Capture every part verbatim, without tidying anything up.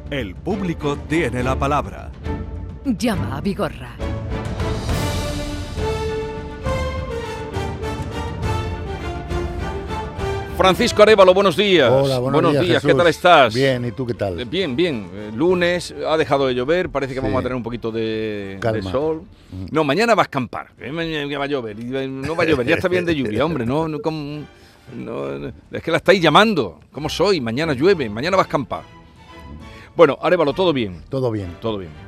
El público tiene la palabra. Llama a Vigorra. Francisco Arévalo, buenos días. Hola, buenos, buenos días, días. Jesús. ¿Qué tal estás? Bien, ¿y tú qué tal? Bien, bien. Eh, Lunes, ha dejado de llover, parece que Sí. vamos a tener un poquito de, Calma. de sol. No, mañana va a escampar, eh, mañana va a llover. y, eh, No va a llover, ya está bien de lluvia, hombre. No, no, como- no, no, es que la estáis llamando. ¿Cómo soy? Mañana llueve, mañana va a escampar. Bueno, Arévalo, todo bien, Todo bien. todo bien.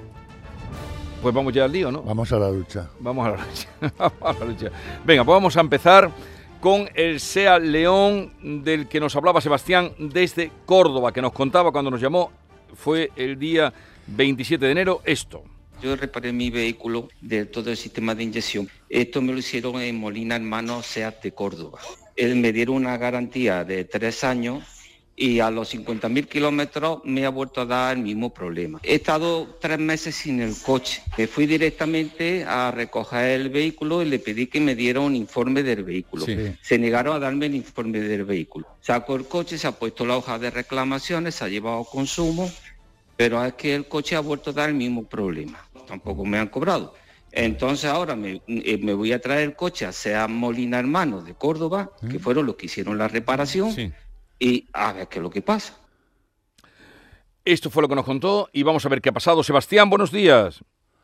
Pues vamos ya al lío, ¿no? Vamos a la lucha. Vamos a la lucha. Vamos a la lucha. Venga, pues vamos a empezar con el SEAT León del que nos hablaba Sebastián desde Córdoba, que nos contaba cuando nos llamó, fue el día veintisiete de enero, esto. Yo reparé mi vehículo de todo el sistema de inyección. Esto me lo hicieron en Molina Hermanos SEAT de Córdoba. Él me dieron una garantía de tres años y a los cincuenta mil kilómetros me ha vuelto a dar el mismo problema. He estado tres meses sin el coche. Me fui directamente a recoger el vehículo y le pedí que me diera un informe del vehículo. Sí. Se negaron a darme el informe del vehículo. Sacó el coche, se ha puesto la hoja de reclamaciones, se ha llevado a consumo, pero es que el coche ha vuelto a dar el mismo problema. Tampoco me han cobrado. Entonces ahora me, eh, me voy a traer el coche a SEAT Molina Hermanos de Córdoba, ¿Mm? que fueron los que hicieron la reparación. Sí. Y a ver qué es lo que pasa. Esto fue lo que nos contó y vamos a ver qué ha pasado. Sebastián, buenos días.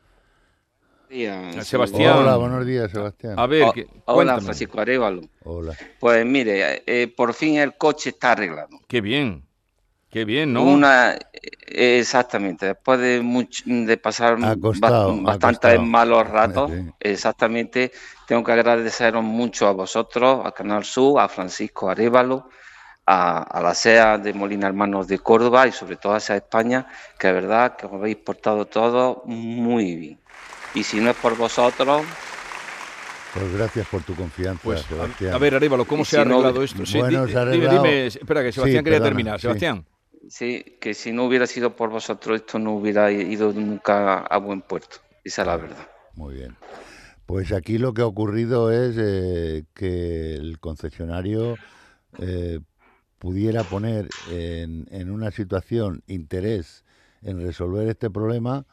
días. Sebastián. Hola, buenos días, Sebastián. A ver, o, que, hola, Francisco Arévalo. Hola. Pues mire, eh, por fin el coche está arreglado. Qué bien, qué bien, ¿no? Una, eh, exactamente, después de, mucho, de pasar costado, ba bastantes malos ratos, sí. exactamente, tengo que agradeceros mucho a vosotros, a Canal Sur, a Francisco Arévalo, A, a la SEAT de Molina Hermanos de Córdoba y sobre todo a SEAT España, que es verdad que os habéis portado todo muy bien. Y si no es por vosotros... Pues gracias por tu confianza, pues, Sebastián. A, a ver, Arévalo, ¿cómo se si ha arreglado no, esto? Sí, bueno, di, se ha dime, arreglado... dime, espera, que Sebastián sí, quería perdona, terminar. sí. Sebastián. Sí, que si no hubiera sido por vosotros esto no hubiera ido nunca a buen puerto. Esa es la verdad. Muy bien. Pues aquí lo que ha ocurrido es eh, que el concesionario... Eh, pudiera poner en, en una situación interés en resolver este problema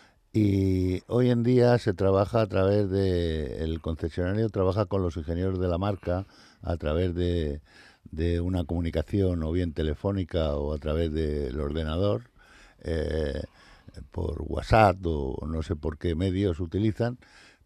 y hoy en día se trabaja a través de, el concesionario trabaja con los ingenieros de la marca a través de, de una comunicación o bien telefónica o a través del ordenador, eh, por WhatsApp o no sé por qué medios utilizan,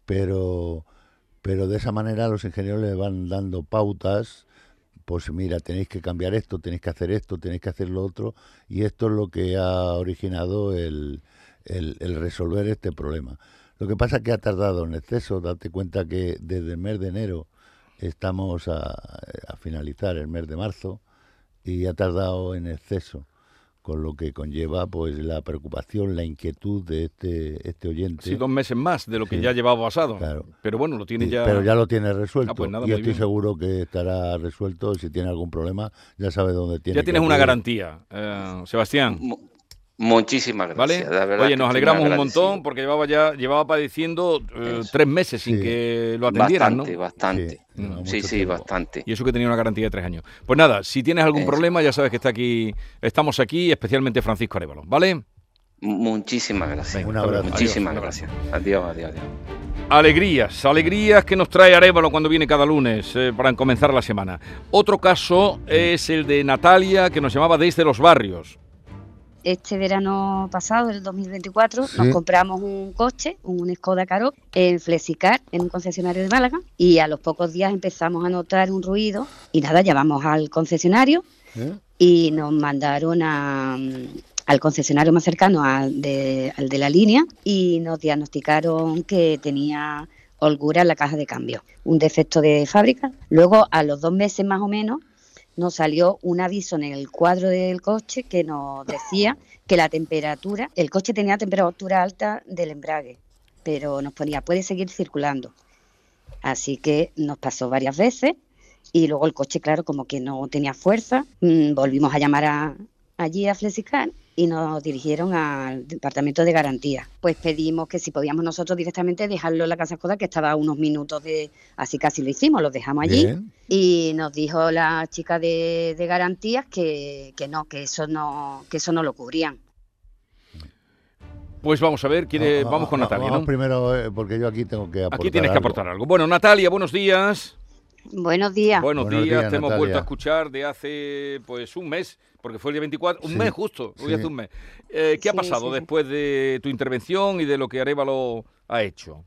pero, pero de esa manera los ingenieros le van dando pautas. Pues mira, tenéis que cambiar esto, tenéis que hacer esto, tenéis que hacer lo otro, y esto es lo que ha originado el, el, el resolver este problema. Lo que pasa es que ha tardado en exceso. Date cuenta que desde el mes de enero estamos a, a finalizar el mes de marzo y ha tardado en exceso, con lo que conlleva pues la preocupación, la inquietud de este este oyente. Sí, dos meses más de lo que sí, ya llevaba pasado. Claro. Pero bueno, lo tiene sí, ya... Pero ya lo tiene resuelto. Ah, pues nada, y estoy bien. seguro que estará resuelto. Si tiene algún problema, ya sabe dónde tiene Ya tienes que una ir. garantía, eh, Sebastián. M Muchísimas gracias. ¿Vale? La verdad Oye, nos alegramos un agradecido. montón porque llevaba ya llevaba padeciendo eh, tres meses sin Sí. que lo atendieran, Bastante, ¿no? bastante. Sí, Sí, lleva sí, mucho sí, tiempo. bastante. Y eso que tenía una garantía de tres años. Pues nada, si tienes algún Eso. problema, ya sabes que está aquí, estamos aquí, especialmente Francisco Arévalo, ¿vale? Muchísimas gracias. Venga, Un abrazo. Muchísimas Adiós. gracias. Adiós, adiós, adiós. Alegrías, alegrías que nos trae Arévalo cuando viene cada lunes eh, para comenzar la semana. Otro caso es el de Natalia, que nos llamaba desde los barrios. Este verano pasado, el dos mil veinticuatro, Sí. nos compramos un coche, un Skoda Karoq, en Flexicar, en un concesionario de Málaga, y a los pocos días empezamos a notar un ruido, y nada, llamamos al concesionario, ¿Eh? y nos mandaron a, al concesionario más cercano, al de, al de la línea, y nos diagnosticaron que tenía holgura en la caja de cambio, un defecto de fábrica. Luego, a los dos meses más o menos, nos salió un aviso en el cuadro del coche que nos decía que la temperatura, el coche tenía temperatura alta del embrague, pero nos ponía, puede seguir circulando. Así que nos pasó varias veces y luego el coche, claro, como que no tenía fuerza, mmm, volvimos a llamar a, allí a Flexicar y nos dirigieron al departamento de garantía. Pues pedimos que si podíamos nosotros directamente dejarlo en la casa Skoda, que estaba a unos minutos de... Así casi lo hicimos, lo dejamos allí. Bien. Y nos dijo la chica de, de garantías que, que no, que eso no, que eso no lo cubrían. Pues vamos a ver, quiere, No, vamos con no, Natalia, vamos ¿no? primero, eh, porque yo aquí tengo que aportar Aquí tienes que algo. aportar algo. Bueno, Natalia, buenos días. Buenos días. Buenos, Buenos días, días, te hemos Natalia. vuelto a escuchar de hace pues un mes, porque fue el día veinticuatro, un Sí, mes justo, hoy sí. hace un mes. Eh, ¿Qué ha Sí, pasado sí, sí. después de tu intervención y de lo que Arévalo ha hecho?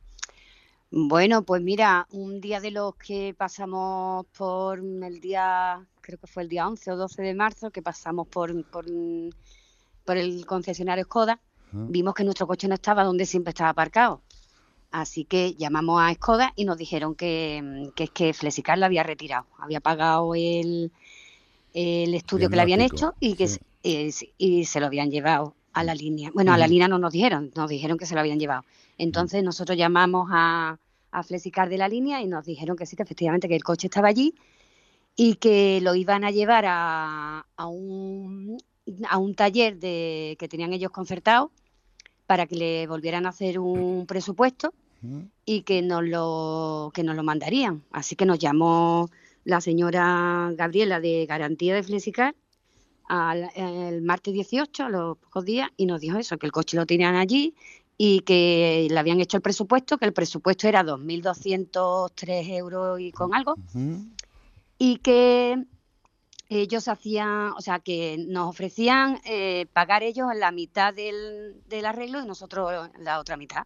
Bueno, pues mira, un día de los que pasamos por el día, creo que fue el día once o doce de marzo, que pasamos por, por, por el concesionario Skoda, Ujú. vimos que nuestro coche no estaba donde siempre estaba aparcado. Así que llamamos a Skoda y nos dijeron que, que es que Flexicar lo había retirado, había pagado el, el estudio que le habían Diagnóstico, hecho y que sí. se- y, se- y se lo habían llevado a la línea. Bueno, a la Ujú. línea no nos dijeron, nos dijeron que se lo habían llevado. Entonces nosotros llamamos a, a Flexicar de la línea y nos dijeron que sí, que efectivamente que el coche estaba allí y que lo iban a llevar a, a un, a un taller de, que tenían ellos concertado para que le volvieran a hacer un presupuesto Ujú. y que nos lo que nos lo mandarían. Así que nos llamó la señora Gabriela de Garantía de Flexicar al, el martes dieciocho, a los pocos días, y nos dijo eso, que el coche lo tenían allí y que le habían hecho el presupuesto, que el presupuesto era dos mil doscientos tres euros y con algo, Ujú. y que ellos hacían, o sea, que nos ofrecían eh, pagar ellos la mitad del, del arreglo y nosotros la otra mitad.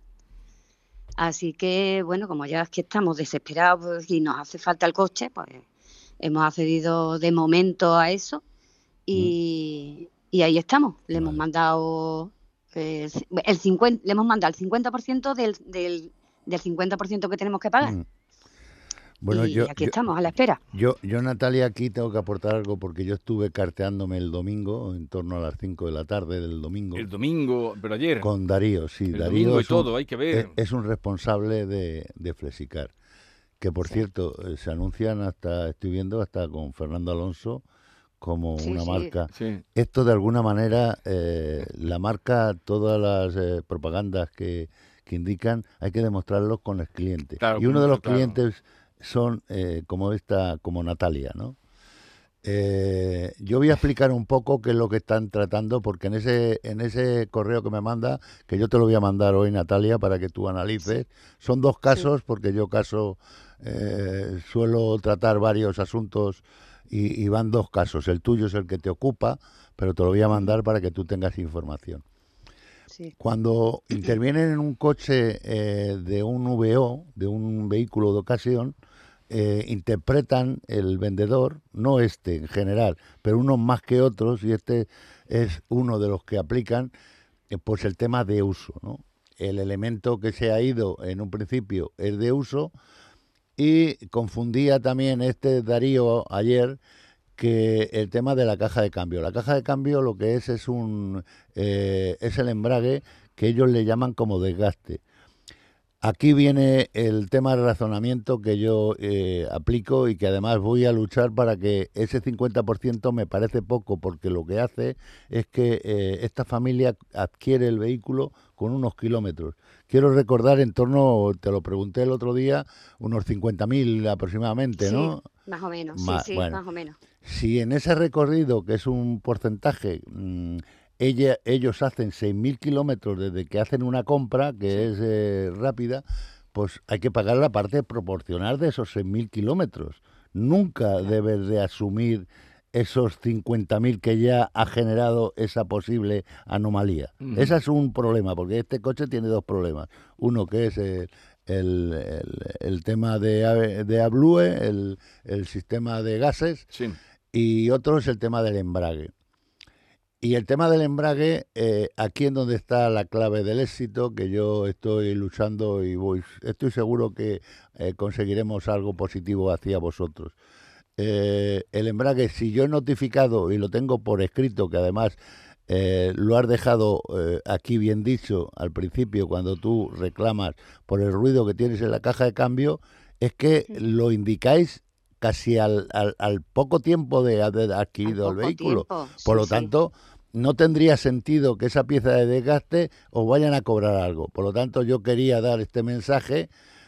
Así que, bueno, como ya es que estamos desesperados pues, y nos hace falta el coche, pues hemos accedido de momento a eso y, y ahí estamos. Le hemos Vale. mandado eh, el cincuenta, le hemos mandado el cincuenta por ciento del, del, del cincuenta por ciento que tenemos que pagar. Mm. Bueno, y yo, aquí yo, estamos, a la espera. yo, yo, Natalia, aquí tengo que aportar algo porque yo estuve carteándome el domingo, en torno a las cinco de la tarde del domingo, El domingo, pero ayer, con Darío. Sí, el Darío domingo y es un, todo, hay que ver. es, es un responsable de, de Flexicar, que por Sí. cierto, eh, se anuncian hasta, estoy viendo, hasta con Fernando Alonso como Sí, una sí. marca. Sí. Esto de alguna manera, eh, la marca, todas las eh, propagandas que, que indican, hay que demostrarlos con el cliente. Claro, y uno de los claro. clientes son eh, como esta, como Natalia, ¿no? Eh, yo voy a explicar un poco qué es lo que están tratando, porque en ese, en ese correo que me manda, que yo te lo voy a mandar hoy, Natalia, para que tú analices, son dos casos, porque yo caso eh, suelo tratar varios asuntos y, y van dos casos. El tuyo es el que te ocupa, pero te lo voy a mandar para que tú tengas información. Sí. Cuando intervienen en un coche eh, de un V O, de un vehículo de ocasión, eh, interpretan el vendedor, no este en general, pero unos más que otros, y este es uno de los que aplican, eh, pues el tema de uso, ¿no? El elemento que se ha ido en un principio es de uso, y confundía también este Darío ayer que el tema de la caja de cambio. La caja de cambio lo que es es un eh, es el embrague que ellos le llaman como desgaste. Aquí viene el tema de razonamiento que yo eh, aplico y que además voy a luchar para que ese cincuenta por ciento me parece poco, porque lo que hace es que eh, esta familia adquiere el vehículo con unos kilómetros. Quiero recordar en torno, te lo pregunté el otro día, unos cincuenta mil aproximadamente, Sí, ¿no? más o menos, Ma- sí, sí, bueno. más o menos. Si en ese recorrido, que es un porcentaje, mmm, ella, ellos hacen seis mil kilómetros desde que hacen una compra, que Sí. es eh, rápida, pues hay que pagar la parte proporcional de esos seis mil kilómetros. Nunca debes de asumir esos cincuenta mil que ya ha generado esa posible anomalía. Ujú. Ese es un problema, porque este coche tiene dos problemas. Uno que es el, el, el- el tema de, A- de Ablue, el, el sistema de gases, Sí. y otro es el tema del embrague. Y el tema del embrague, eh, aquí es donde está la clave del éxito, que yo estoy luchando y voy, estoy seguro que eh, conseguiremos algo positivo hacia vosotros. Eh, el embrague, si yo he notificado y lo tengo por escrito, que además eh, lo has dejado eh, aquí bien dicho al principio cuando tú reclamas por el ruido que tienes en la caja de cambio, es que lo indicáis casi al, al, al poco tiempo de haber adquirido Al el poco vehículo. tiempo, Por sí, lo sí. tanto, no tendría sentido que esa pieza de desgaste os vayan a cobrar algo. Por lo tanto, yo quería dar este mensaje.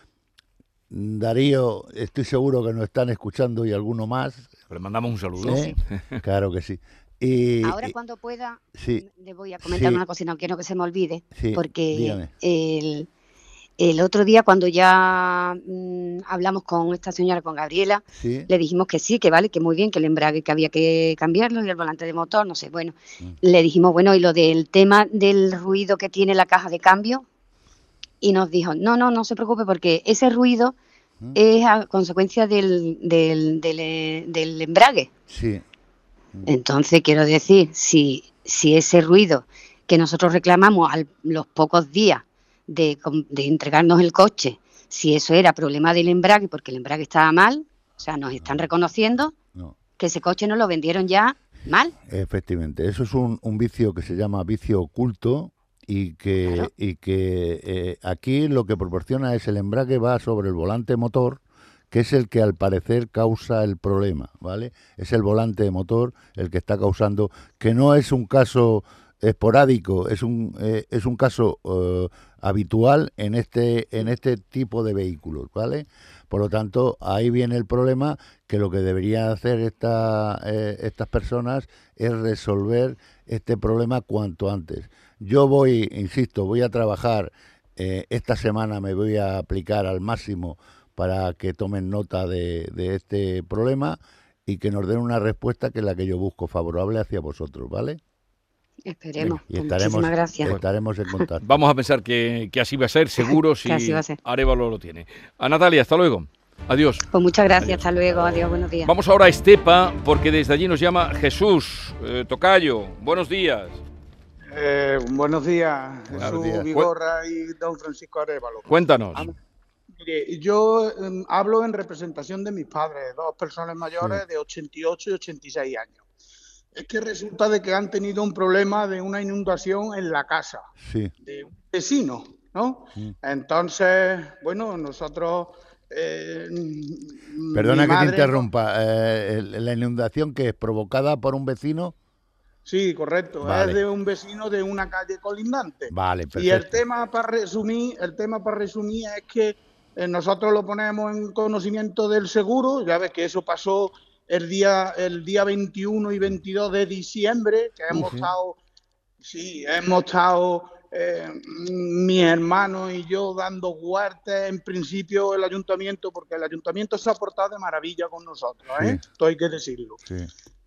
Darío, estoy seguro que nos están escuchando y alguno más. Le mandamos un saludo. ¿eh? Claro que sí. Y, Ahora y- cuando pueda, sí, le voy a comentar sí, una cosa, no quiero que se me olvide, sí, porque dígame. el, el otro día cuando ya mm, hablamos con esta señora, con Gabriela, Sí, le dijimos que sí, que vale, que muy bien, que el embrague que había que cambiarlo y el volante de motor, no sé, bueno, Mm. le dijimos, bueno, y lo del tema del ruido que tiene la caja de cambio, y nos dijo, no, no, no se preocupe porque ese ruido Mm. es a consecuencia del, del, del, eh, del embrague. sí, Entonces, quiero decir, si, si ese ruido que nosotros reclamamos a los pocos días de, com- de entregarnos el coche, si eso era problema del embrague, porque el embrague estaba mal, o sea, nos están reconociendo no. que ese coche nos lo vendieron ya mal. Efectivamente, eso es un, un vicio que se llama vicio oculto y que, Claro. y que eh, aquí lo que proporciona es el embrague va sobre el volante motor, que es el que al parecer causa el problema, ¿vale? Es el volante motor el que está causando, que no es un caso esporádico, es un eh, es un caso eh, habitual en este en este tipo de vehículos, ¿vale? Por lo tanto, ahí viene el problema, que lo que deberían hacer esta, eh, estas personas es resolver este problema cuanto antes. Yo voy, insisto, voy a trabajar, eh, esta semana me voy a aplicar al máximo para que tomen nota de, de este problema y que nos den una respuesta que es la que yo busco, favorable hacia vosotros, ¿vale? Esperemos. Y Pues estaremos, muchísimas gracias. estaremos en contacto. Vamos a pensar que, que así va a ser, seguro, si Que así va a ser. Arévalo lo tiene. A Natalia, hasta luego. Adiós. Pues muchas gracias. Adiós. Hasta luego. Adiós. Buenos días. Vamos ahora a Estepa, porque desde allí nos llama Jesús eh, Tocayo. Buenos días. Eh, buenos días, Buenos Jesús días. Vigorra y don Francisco Arévalo. Cuéntanos. Ah, Mire, yo eh, hablo en representación de mis padres, dos personas mayores Sí. de ochenta y ocho y ochenta y seis años. Es que resulta de que han tenido un problema de una inundación en la casa Sí, de un vecino, ¿no? Mm. Entonces, bueno, nosotros... eh, mi perdona que te madre- interrumpa. eh, el- la inundación que es provocada por un vecino. Sí, correcto. Vale. Es de un vecino de una calle colindante. Vale, Y el perfecto. tema para resumir, el tema para resumir es que eh, nosotros lo ponemos en conocimiento del seguro. Ya ves que eso pasó el día el día veintiuno y veintidós de diciembre, que hemos sí. estado, sí, hemos estado eh, mi hermano y yo dando huertes en principio el ayuntamiento, porque el ayuntamiento se ha portado de maravilla con nosotros, ¿eh? Sí. Esto hay que decirlo. Sí.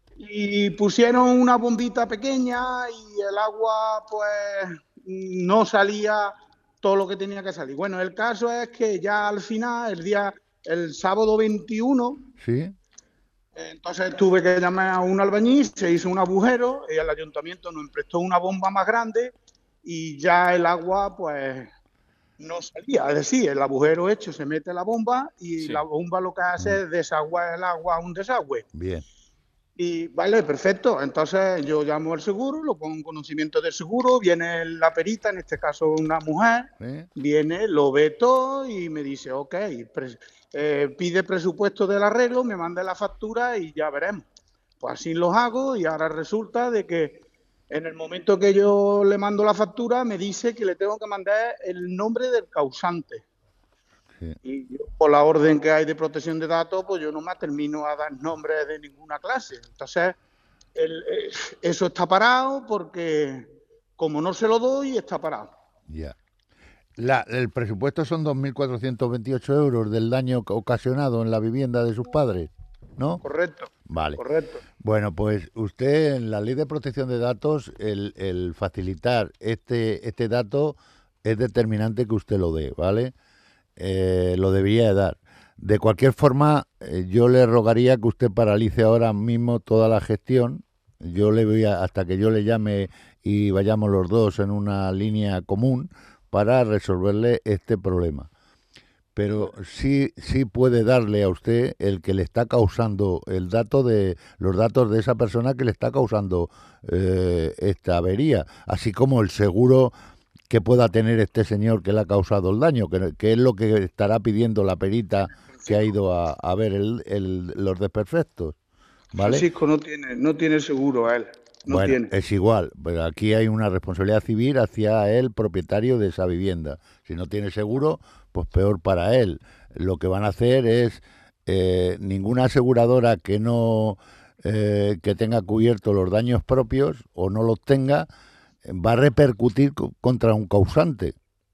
Y pusieron una bombita pequeña y el agua pues no salía todo lo que tenía que salir. Bueno, el caso es que ya al final, el día, el sábado veintiuno, Sí. entonces tuve que llamar a un albañil, se hizo un agujero y el ayuntamiento nos prestó una bomba más grande y ya el agua pues no salía. Es decir, el agujero hecho, se mete la bomba y Sí. la bomba lo que hace es desaguar el agua a un desagüe. Bien. Y vale, perfecto. Entonces yo llamo al seguro, lo pongo en conocimiento del seguro, viene la perita, en este caso una mujer, ¿Eh? viene, lo ve todo y me dice, ok, pre- eh, pide presupuesto del arreglo, me manda la factura y ya veremos. Pues así los hago y ahora resulta de que en el momento que yo le mando la factura me dice que le tengo que mandar el nombre del causante. Sí. Y yo, por la orden que hay de protección de datos, pues yo no me termino a dar nombres de ninguna clase. Entonces, el- eh, eso está parado porque como no se lo doy, está parado. Ya. La, el presupuesto son dos mil cuatrocientos veintiocho euros del daño ocasionado en la vivienda de sus padres, ¿no? Correcto, Vale. correcto. Bueno, pues usted en la ley de protección de datos, el, el facilitar este, este dato es determinante que usted lo dé, ¿vale? Eh, lo debería de dar. De cualquier forma, eh, yo le rogaría que usted paralice ahora mismo toda la gestión. Yo le voy a, hasta que yo le llame y vayamos los dos en una línea común para resolverle este problema. Pero sí, sí puede darle a usted el que le está causando el dato de los datos de esa persona que le está causando eh, esta avería, así como el seguro que pueda tener este señor que le ha causado el daño, que, que es lo que estará pidiendo la perita que ha ido a, a ver el, el, los desperfectos, ¿vale? Francisco no tiene, no tiene seguro a él. No bueno, tiene. es igual, pero aquí hay una responsabilidad civil hacia el propietario de esa vivienda. Si no tiene seguro, pues peor para él. Lo que van a hacer es eh, ninguna aseguradora que no eh, que tenga cubiertos los daños propios o no los tenga, va a repercutir co- contra un causante,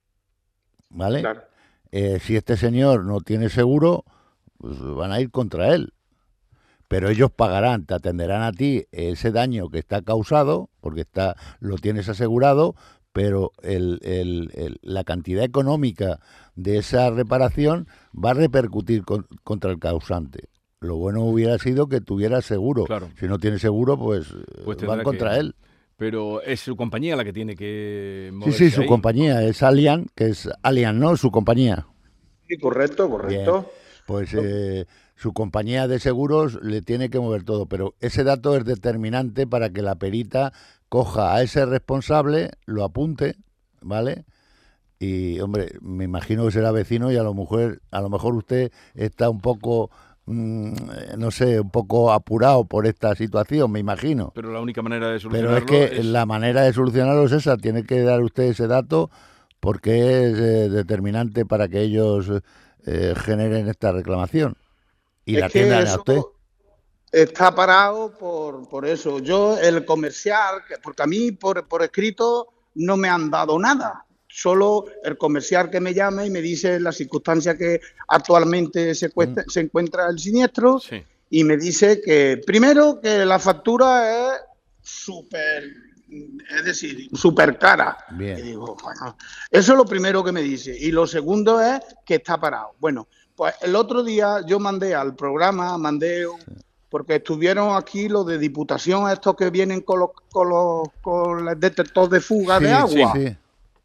¿vale? Claro. Eh, si este señor no tiene seguro, pues van a ir contra él. Pero ellos pagarán, te atenderán a ti ese daño que está causado, porque está lo tienes asegurado, pero el, el- el- la cantidad económica de esa reparación va a repercutir con- contra el causante. Lo bueno hubiera sido que tuviera seguro. Claro. Si no tiene seguro, pues, Pues eh, tendrá van contra que- él. Pero es su compañía la que tiene que Sí, moverse sí, su ahí. compañía es Allianz, que es Allianz, ¿no? Su compañía. Sí, correcto, correcto. Pues eh, su compañía de seguros le tiene que mover todo, pero ese dato es determinante para que la perita coja a ese responsable, lo apunte, ¿vale? Y, hombre, me imagino que será vecino y a lo mejor, a lo mejor usted está un poco, mm, eh, no sé, un poco apurado por esta situación, me imagino. Pero la única manera de Pero solucionarlo es que la manera de solucionarlo es esa, tiene que dar usted ese dato porque es eh, determinante para que ellos eh, generen esta reclamación y Es la que atiendan a eso usted. está parado por, por eso. Yo, el comercial, que- porque a mí por, por escrito no me han dado nada. Solo el comercial que me llama y me dice la circunstancia que actualmente se, cuesta- se encuentra el siniestro Sí. y me dice que, primero, que la factura es súper, es decir, súper cara. Bien. Y digo, bueno, eso es lo primero que me dice. Y lo segundo es que está parado. Bueno, pues el otro día yo mandé al programa, mandé, un- porque estuvieron aquí los de Diputación, estos que vienen con los, con los con el detector de fuga Sí, de agua. sí, sí.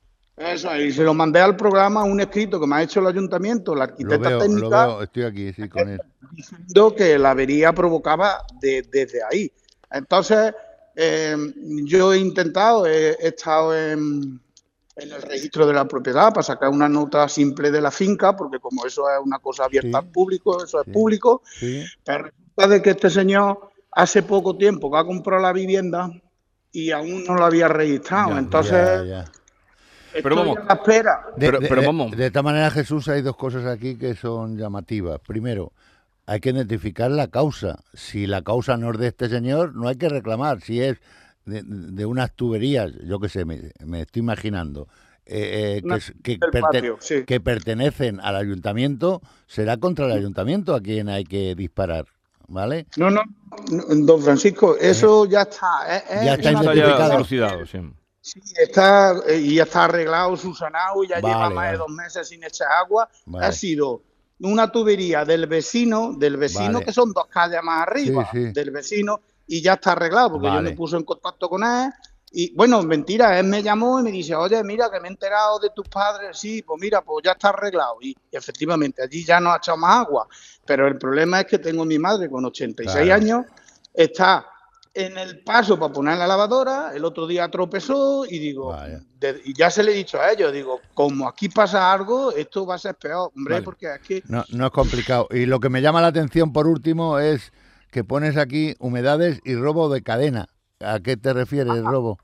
Eso, y se lo mandé al programa, un escrito que me ha hecho el ayuntamiento, la Lo arquitecta veo, lo técnica, veo, estoy aquí, sí, con él. diciendo que la avería provocaba de- desde ahí. Entonces, eh, yo he intentado, he, he estado en, en el registro de la propiedad para sacar una nota simple de la finca, porque como eso es una cosa abierta Sí, al público, eso sí. es público, Sí, pero resulta de que este señor hace poco tiempo que ha comprado la vivienda y aún no lo había registrado. Ya, Entonces, ya, ya. estoy vamos. a la espera. De, Pero- de- pero de- vamos. de esta manera, Jesús, hay dos cosas aquí que son llamativas. Primero, hay que identificar la causa. Si la causa no es de este señor, no hay que reclamar. Si es de, de unas tuberías, yo qué sé, me, me estoy imaginando, eh, eh, que, Una es- que, del perte- patio, sí. que pertenecen al ayuntamiento, será contra el ayuntamiento a quien hay que disparar, ¿vale? No, no, no, don Francisco, eso ya está. es- es Ya está una Está ya identificado. dilucidado, sí. Sí, está, eh, y ya está arreglado, subsanado, y ya Vale, lleva más vale. de dos meses sin echar agua. Vale. Ha sido una tubería del vecino, del vecino Vale. que son dos calles más arriba, Sí, sí. del vecino, y ya está arreglado, porque yo Vale. me puse en contacto con él. Y bueno, mentira, él me llamó y me dice, oye, mira, que me he enterado de tus padres. Sí, pues mira, pues ya está arreglado. Y, y efectivamente, allí ya no ha echado más agua. Pero el problema es que tengo a mi madre con ochenta y seis Claro. años, está en el paso para poner la lavadora, el otro día tropezó y digo, Vaya. de- y ya se le he dicho a ellos, digo, como aquí pasa algo, esto va a ser peor, hombre, Vale. porque es que No, no es complicado. Y lo que me llama la atención, por último, es que pones aquí humedades y robo de cadena. ¿A qué te refieres, el robo?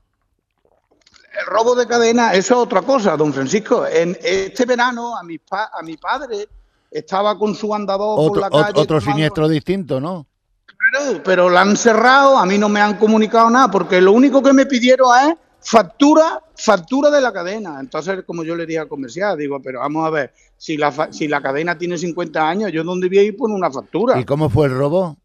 el robo de cadena, eso es otra cosa, don Francisco. En este verano a mi, pa- a mi padre estaba con su andador por Otro, la ot- calle. otro tomando- siniestro distinto, ¿no? Claro, pero la han cerrado, a mí no me han comunicado nada, porque lo único que me pidieron es factura, factura de la cadena. Entonces, como yo le dije al comercial, digo, pero vamos a ver, si la, fa- si la cadena tiene cincuenta años, ¿yo dónde voy a ir por una factura? ¿Y cómo fue el robo?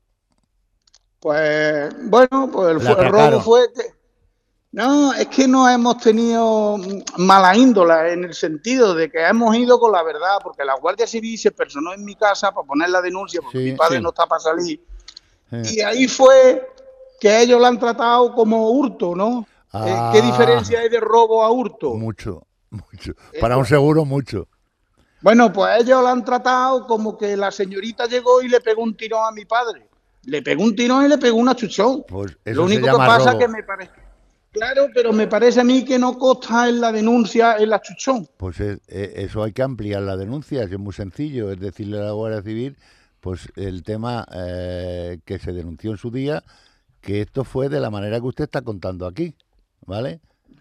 Pues, bueno, pues el, La fu- el atracaron. robo fue que... No, es que no hemos tenido mm, mala índola en el sentido de que hemos ido con la verdad, porque la Guardia Civil se personó en mi casa para poner la denuncia, porque Sí, mi padre sí. no está para salir. Eh, Y ahí fue que ellos lo han tratado como hurto, ¿no? Eh, Ah. ¿Qué diferencia hay de robo a hurto? Mucho, mucho. Para un seguro, mucho. Bueno, pues ellos lo han tratado como que la señorita llegó y le pegó un tirón a mi padre. Le pegó un tirón y le pegó una chuchón. Pues eso Lo único se que llama pasa es robo. que me parece... Claro, pero me parece a mí que no consta en la denuncia en la chuchón. Pues es- eh, eso hay que ampliar la denuncia, es muy sencillo, es decirle a la Guardia Civil, pues el tema eh, que se denunció en su día, que esto fue de la manera que usted está contando aquí, ¿vale?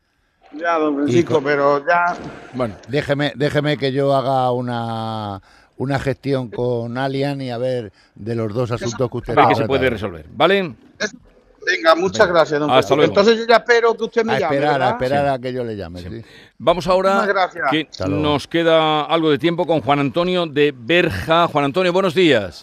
Ya, don Francisco, con- pero ya... Bueno, Déjeme, déjeme que yo haga una, una gestión con Allianz y a ver de los dos asuntos que usted A ver ha qué se tratado. puede resolver, ¿vale? Venga, muchas Venga. gracias, don Hasta Francisco. luego. Entonces yo ya espero que usted me A llame, esperar, a ¿verdad? esperar Sí. a que yo le llame. Sí. Sí. Vamos ahora, Muchas gracias. que Hasta luego. nos queda algo de tiempo con Juan Antonio de Berja. Juan Antonio, buenos días.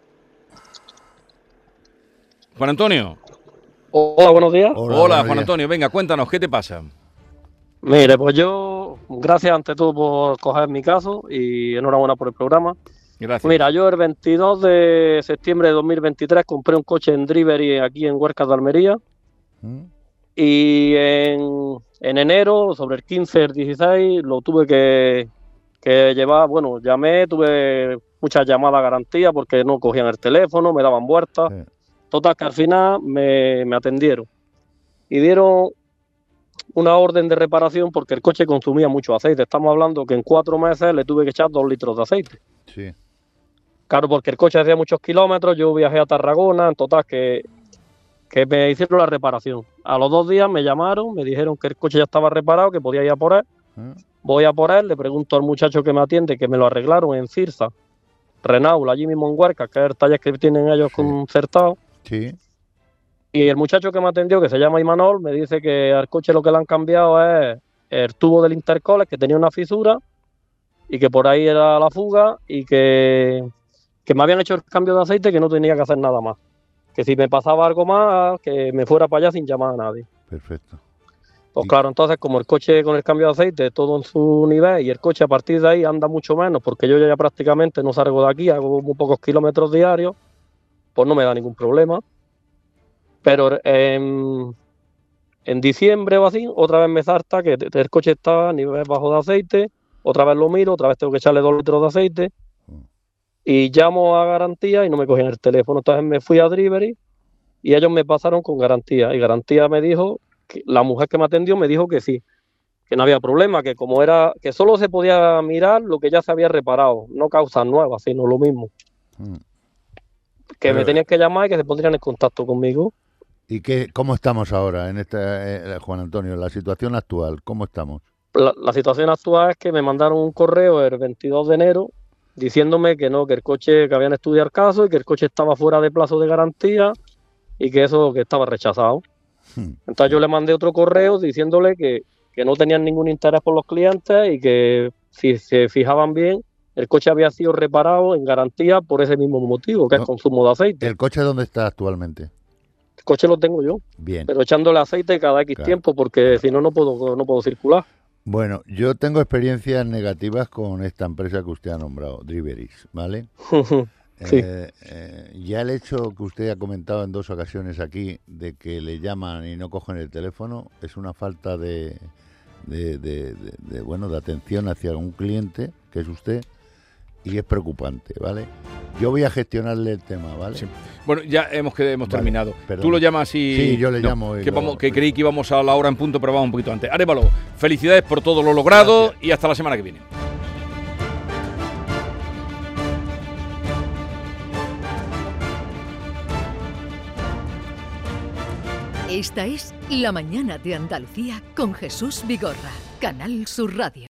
Juan Antonio. Hola, buenos días. Hola, buenos Juan días. Antonio. Venga, cuéntanos, ¿qué te pasa? Mire, pues yo, gracias ante todo por coger mi caso y enhorabuena por el programa. Gracias. Mira, yo el veintidós de septiembre de dos mil veintitrés compré un coche en Drivery aquí en Huercas de Almería ¿Mm? y en, en enero, sobre el quince, el dieciséis, lo tuve que, que llevar. Bueno, llamé, tuve muchas llamadas a garantía porque no cogían el teléfono, me daban vueltas. Sí. Total, que al final me, me atendieron y dieron una orden de reparación porque el coche consumía mucho aceite. Estamos hablando que en cuatro meses le tuve que echar dos litros de aceite. Sí. Claro, porque el coche hacía muchos kilómetros, yo viajé a Tarragona, en total que, que me hicieron la reparación. A los dos días me llamaron, me dijeron que el coche ya estaba reparado, que podía ir a por él. ¿Mm? Voy a por él, le pregunto al muchacho que me atiende que me lo arreglaron en Cirsa, Renault, allí mismo en Huerca, que es el taller que tienen ellos Sí. concertado. Sí. Y el muchacho que me atendió, que se llama Imanol, me dice que al coche lo que le han cambiado es el tubo del intercooler, que tenía una fisura y que por ahí era la fuga y que, que me habían hecho el cambio de aceite, que no tenía que hacer nada más. Que si me pasaba algo más, que me fuera para allá sin llamar a nadie. Perfecto. Pues Y- claro, entonces como el coche con el cambio de aceite, todo en su nivel, y el coche a partir de ahí anda mucho menos, porque yo ya prácticamente no salgo de aquí, hago muy pocos kilómetros diarios, pues no me da ningún problema. Pero en, en diciembre o así, otra vez me zarta que te- el coche está a nivel bajo de aceite, otra vez lo miro, otra vez tengo que echarle dos litros de aceite, y llamo a garantía y no me cogían el teléfono. Entonces me fui a Drivery y ellos me pasaron con garantía, y garantía me dijo, que la mujer que me atendió me dijo que sí, que no había problema, que como era, que solo se podía mirar lo que ya se había reparado, no causas nuevas, sino lo mismo. Mm. Que Pero- me tenían que llamar y que se pondrían en contacto conmigo. ¿Y qué, cómo estamos ahora en esta, eh, Juan Antonio, la situación actual? ¿Cómo estamos? La, la situación actual es que me mandaron un correo el veintidós de enero diciéndome que no, que el coche, que habían estudiado el caso y que el coche estaba fuera de plazo de garantía y que eso que estaba rechazado. Hmm. Entonces yo le mandé otro correo diciéndole que, que no tenían ningún interés por los clientes y que si se fijaban bien, el coche había sido reparado en garantía por ese mismo motivo, que es No. consumo de aceite. ¿El coche dónde está actualmente? El coche lo tengo yo, Bien. pero echándole aceite cada X Claro. tiempo, porque si no, no puedo, no puedo circular. Bueno, yo tengo experiencias negativas con esta empresa que usted ha nombrado, Driveris, ¿vale? Sí. Eh, eh, ya el hecho que usted ha comentado en dos ocasiones aquí de que le llaman y no cogen el teléfono es una falta de, de, de- de- de, bueno, de atención hacia un cliente, que es usted, y es preocupante, ¿vale? Yo voy a gestionarle el tema, ¿vale? Sí. Bueno, ya hemos, que hemos Vale, terminado. perdón. Tú lo llamas y... Sí, yo le No, llamo y Que, lo- vamos, que creí que íbamos a la hora en punto, pero vamos un poquito antes. Arévalo, felicidades por todo lo logrado. Gracias. Y hasta la semana que viene. Esta es La Mañana de Andalucía con Jesús Vigorra, Canal Sur Radio.